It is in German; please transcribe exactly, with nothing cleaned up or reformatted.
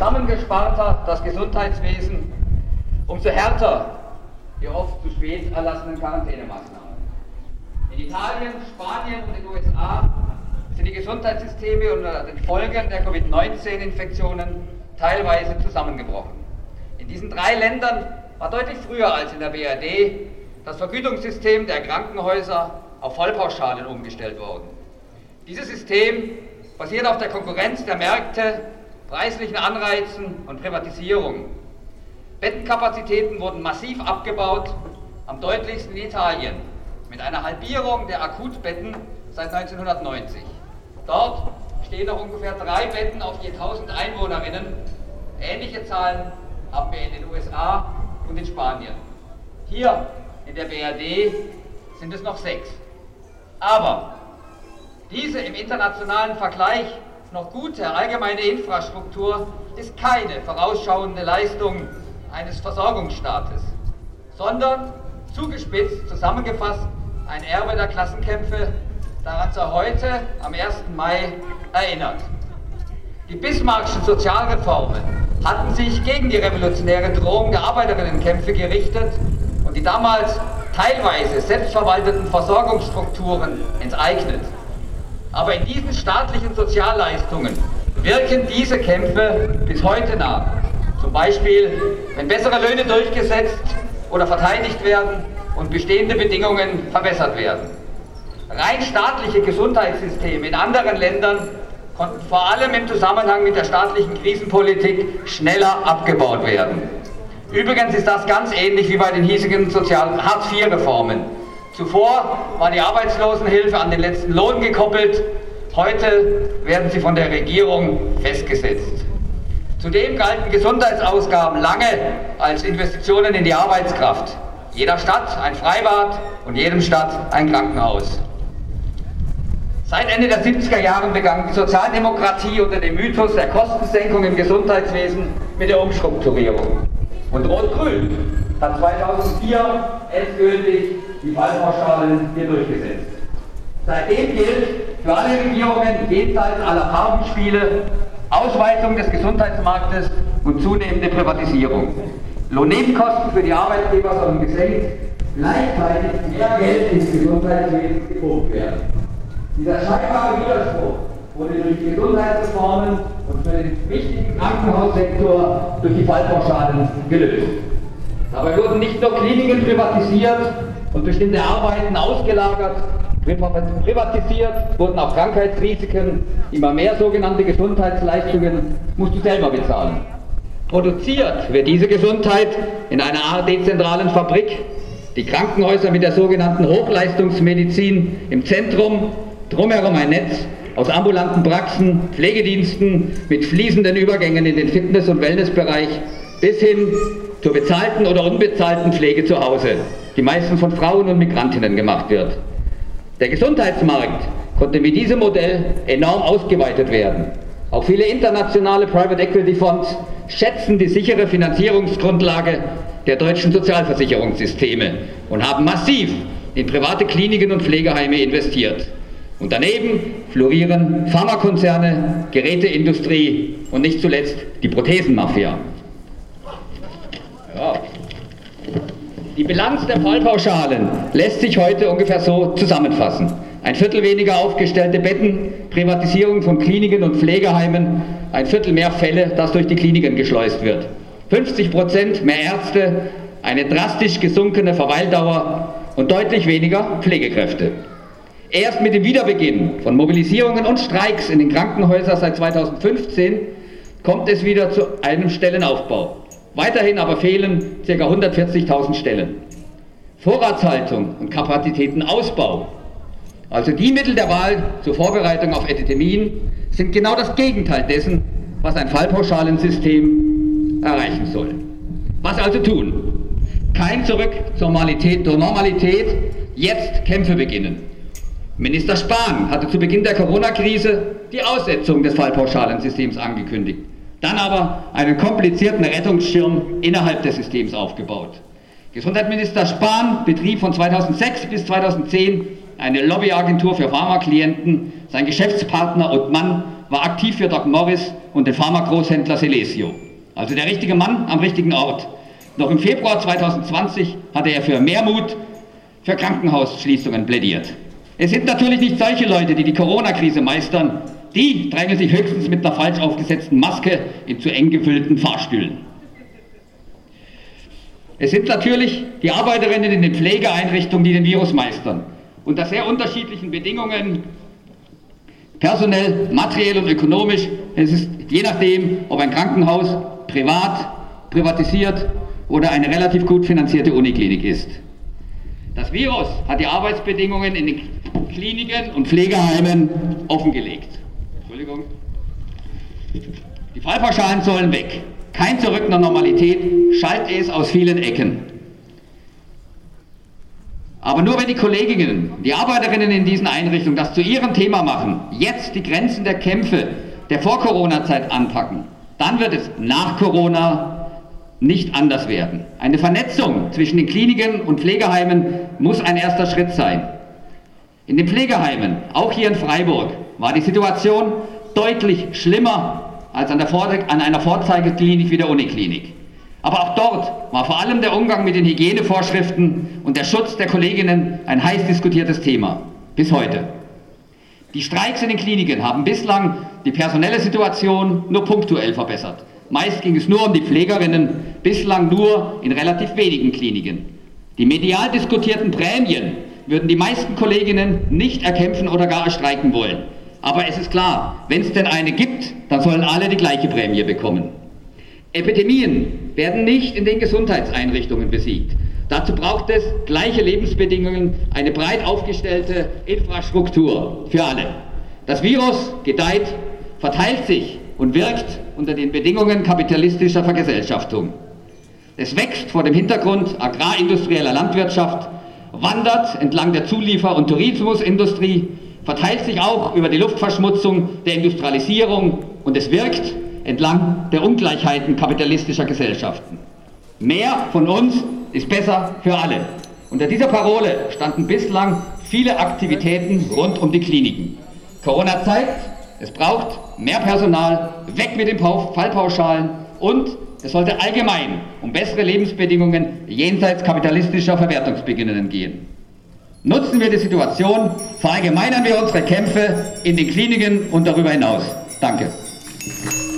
zusammengesparter das Gesundheitswesen, umso härter die oft zu spät erlassenen Quarantänemaßnahmen. In Italien, Spanien und den U S A sind die Gesundheitssysteme unter den Folgen der Covid neunzehn Infektionen teilweise zusammengebrochen. In diesen drei Ländern war deutlich früher als in der B R D das Vergütungssystem der Krankenhäuser auf Vollpauschalen umgestellt worden. Dieses System basiert auf der Konkurrenz der Märkte, preislichen Anreizen und Privatisierung. Bettenkapazitäten wurden massiv abgebaut, am deutlichsten in Italien, mit einer Halbierung der Akutbetten seit neunzehnhundertneunzig. Dort stehen noch ungefähr drei Betten auf je tausend Einwohnerinnen. Ähnliche Zahlen haben wir in den U S A und in Spanien. Hier in der B R D sind es noch sechs. Aber diese im internationalen Vergleich noch gute allgemeine Infrastruktur ist keine vorausschauende Leistung eines Versorgungsstaates, sondern zugespitzt zusammengefasst ein Erbe der Klassenkämpfe, daran sei heute am ersten Mai erinnert. Die Bismarckschen Sozialreformen hatten sich gegen die revolutionäre Drohung der Arbeiterinnenkämpfe gerichtet und die damals teilweise selbstverwalteten Versorgungsstrukturen enteignet. Aber in diesen staatlichen Sozialleistungen wirken diese Kämpfe bis heute nach. Zum Beispiel, wenn bessere Löhne durchgesetzt oder verteidigt werden und bestehende Bedingungen verbessert werden. Rein staatliche Gesundheitssysteme in anderen Ländern konnten vor allem im Zusammenhang mit der staatlichen Krisenpolitik schneller abgebaut werden. Übrigens ist das ganz ähnlich wie bei den hiesigen Sozial- Hartz vier Reformen. Zuvor war die Arbeitslosenhilfe an den letzten Lohn gekoppelt, heute werden sie von der Regierung festgesetzt. Zudem galten Gesundheitsausgaben lange als Investitionen in die Arbeitskraft. Jeder Stadt ein Freibad und jedem Stadt ein Krankenhaus. Seit Ende der siebziger Jahre begann die Sozialdemokratie unter dem Mythos der Kostensenkung im Gesundheitswesen mit der Umstrukturierung. Und Rot-Grün hat zweitausendvier endgültig die Fallpauschalen hier durchgesetzt. Seitdem gilt für alle Regierungen jenseits aller Farbenspiele Ausweitung des Gesundheitsmarktes und zunehmende Privatisierung. Lohnnebenkosten für die Arbeitgeber sollen gesenkt, gleichzeitig mehr Geld ins Gesundheitswesen gepumpt werden. Dieser scheinbare Widerspruch wurde durch die Gesundheitsreformen und für den wichtigen Krankenhaussektor durch die Fallpauschalen gelöst. Dabei wurden nicht nur Kliniken privatisiert und bestimmte Arbeiten ausgelagert, privatisiert wurden auch Krankheitsrisiken, immer mehr sogenannte Gesundheitsleistungen musst du selber bezahlen. Produziert wird diese Gesundheit in einer Art dezentralen Fabrik, die Krankenhäuser mit der sogenannten Hochleistungsmedizin im Zentrum, drumherum ein Netz aus ambulanten Praxen, Pflegediensten mit fließenden Übergängen in den Fitness- und Wellnessbereich bis hin zur bezahlten oder unbezahlten Pflege zu Hause, die meistens von Frauen und Migrantinnen gemacht wird. Der Gesundheitsmarkt konnte mit diesem Modell enorm ausgeweitet werden. Auch viele internationale Private Equity Fonds schätzen die sichere Finanzierungsgrundlage der deutschen Sozialversicherungssysteme und haben massiv in private Kliniken und Pflegeheime investiert. Und daneben florieren Pharmakonzerne, Geräteindustrie und nicht zuletzt die Prothesenmafia. Ja. Die Bilanz der Fallpauschalen lässt sich heute ungefähr so zusammenfassen. Ein Viertel weniger aufgestellte Betten, Privatisierung von Kliniken und Pflegeheimen, ein Viertel mehr Fälle, das durch die Kliniken geschleust wird. fünfzig Prozent mehr Ärzte, eine drastisch gesunkene Verweildauer und deutlich weniger Pflegekräfte. Erst mit dem Wiederbeginn von Mobilisierungen und Streiks in den Krankenhäusern seit zweitausendfünfzehn kommt es wieder zu einem Stellenaufbau. Weiterhin aber fehlen ca. hundertvierzigtausend Stellen. Vorratshaltung und Kapazitätenausbau, also die Mittel der Wahl zur Vorbereitung auf Epidemien, sind genau das Gegenteil dessen, was ein Fallpauschalensystem erreichen soll. Was also tun? Kein Zurück zur Normalität, zur Normalität, jetzt Kämpfe beginnen. Minister Spahn hatte zu Beginn der Corona-Krise die Aussetzung des Fallpauschalensystems angekündigt, dann aber einen komplizierten Rettungsschirm innerhalb des Systems aufgebaut. Gesundheitsminister Spahn betrieb von zweitausendsechs bis zweitausendzehn eine Lobbyagentur für Pharmaklienten. Sein Geschäftspartner und Mann war aktiv für Doc Morris und den Pharmagroßhändler Celesio. Also der richtige Mann am richtigen Ort. Noch im Februar zweitausendzwanzig hatte er für mehr Mut für Krankenhausschließungen plädiert. Es sind natürlich nicht solche Leute, die die Corona-Krise meistern. Die drängen sich höchstens mit einer falsch aufgesetzten Maske in zu eng gefüllten Fahrstühlen. Es sind natürlich die Arbeiterinnen in den Pflegeeinrichtungen, die den Virus meistern. Unter sehr unterschiedlichen Bedingungen, personell, materiell und ökonomisch. Es ist je nachdem, ob ein Krankenhaus privat, privatisiert oder eine relativ gut finanzierte Uniklinik ist. Das Virus hat die Arbeitsbedingungen in den Kliniken und Pflegeheimen offengelegt. Entschuldigung. Die Fallpauschalen sollen weg. Kein Zurück nach Normalität, schallt es aus vielen Ecken. Aber nur wenn die Kolleginnen, die Arbeiterinnen in diesen Einrichtungen das zu ihrem Thema machen, jetzt die Grenzen der Kämpfe der Vor-Corona-Zeit anpacken, dann wird es nach Corona nicht anders werden. Eine Vernetzung zwischen den Kliniken und Pflegeheimen muss ein erster Schritt sein. In den Pflegeheimen, auch hier in Freiburg, war die Situation deutlich schlimmer als an, der Vorze- an einer Vorzeigeklinik wie der Uniklinik. Aber auch dort war vor allem der Umgang mit den Hygienevorschriften und der Schutz der Kolleginnen ein heiß diskutiertes Thema. Bis heute. Die Streiks in den Kliniken haben bislang die personelle Situation nur punktuell verbessert. Meist ging es nur um die Pflegerinnen, bislang nur in relativ wenigen Kliniken. Die medial diskutierten Prämien würden die meisten Kolleginnen nicht erkämpfen oder gar streiken wollen. Aber es ist klar, wenn es denn eine gibt, dann sollen alle die gleiche Prämie bekommen. Epidemien werden nicht in den Gesundheitseinrichtungen besiegt. Dazu braucht es gleiche Lebensbedingungen, eine breit aufgestellte Infrastruktur für alle. Das Virus gedeiht, verteilt sich und wirkt unter den Bedingungen kapitalistischer Vergesellschaftung. Es wächst vor dem Hintergrund agrarindustrieller Landwirtschaft, wandert entlang der Zuliefer- und Tourismusindustrie, verteilt sich auch über die Luftverschmutzung der Industrialisierung und es wirkt entlang der Ungleichheiten kapitalistischer Gesellschaften. Mehr von uns ist besser für alle. Unter dieser Parole standen bislang viele Aktivitäten rund um die Kliniken. Corona zeigt, es braucht mehr Personal, weg mit den Fallpauschalen und es sollte allgemein um bessere Lebensbedingungen jenseits kapitalistischer Verwertungsbedingungen gehen. Nutzen wir die Situation, verallgemeinern wir unsere Kämpfe in den Kliniken und darüber hinaus. Danke.